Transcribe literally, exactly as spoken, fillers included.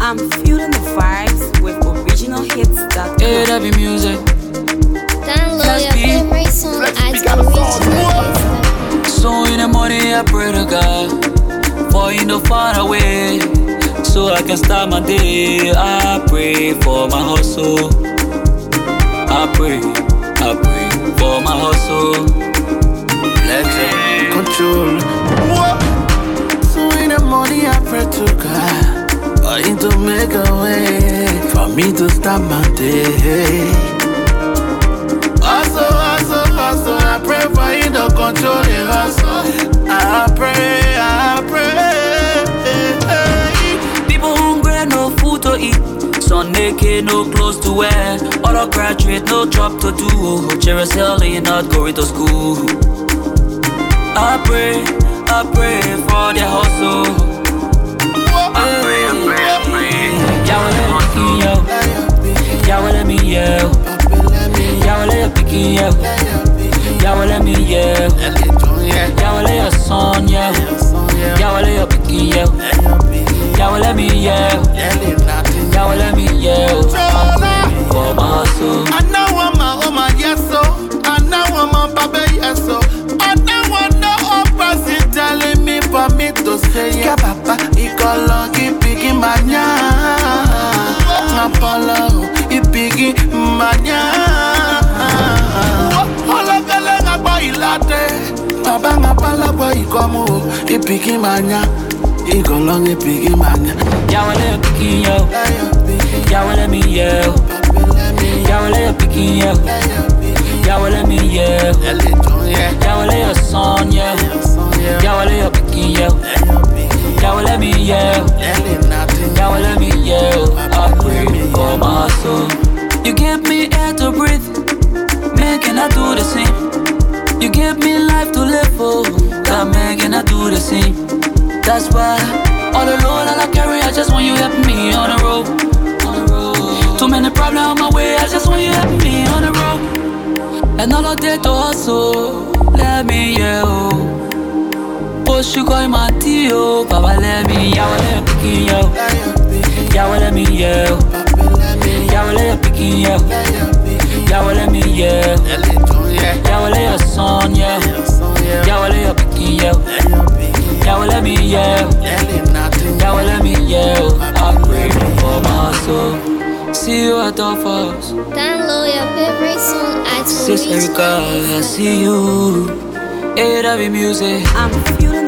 I'm feeling the vibes with original hits dot com. Hey, that be music. Download your favorite song at original hits. So in the morning I pray to God for you to far away, so I can start my day. I pray for my hustle. I pray, I pray for my hustle. Let's control. Whoa. So in the morning I pray to God for him to make a way for me to start my day. Also, also, also, I pray for him to control the hustle. I pray, I pray. people hungry, no food to eat. Son naked, no clothes to wear. All a graduate, no job to do. Jerusalem not going to school. I pray, I pray for their hustle. I pray, I pray, I pray. Yahweh let me yell. Yahweh let me yell. Yahweh let me yell. Yahweh let me yell. Yahweh let your son yell. Yahweh let your yell. Yahweh let me yell. Yahweh let me yell. I pray for my hustle. I know I'm a woman, yes so. I know I'm a baby, yes so. I know I'm no opposite telling me for me to say yeah. Papa, he call on keep picking mania. Apollo, he picking mania. Hola galenga boy latte. Baba ngapala boy komo, he picking mania. He call on he picking mania. Yahweh let me yell. Yahweh let me yell. Yahweh let me yell. Yahweh let me yell. Yahweh let your son yell. Yahweh let your yell. Yahweh let me yell. Yahweh let me yell. I pray for my soul. You give me air to breathe. Man, can I do the same? You give me life to live for. God, man, can I do the same? That's why all the load that I carry, I just want you help me on the road. On the road. Too many problems on my way, I just want you help me on the road. And all I did to hustle, let me yell. Push you going my deal, Baba let me, Yahweh let me yell. Yahweh let me yell. Yahweh let me yell. Yahweh let me yell. Yahweh let your son yell. Yahweh let me yell. Yahweh let me yell. Yahweh let me yell. I pray for my soul. See you at the first. Download your favorite song at Sis original Erica, I see you. Hey, that be music. I'm feeling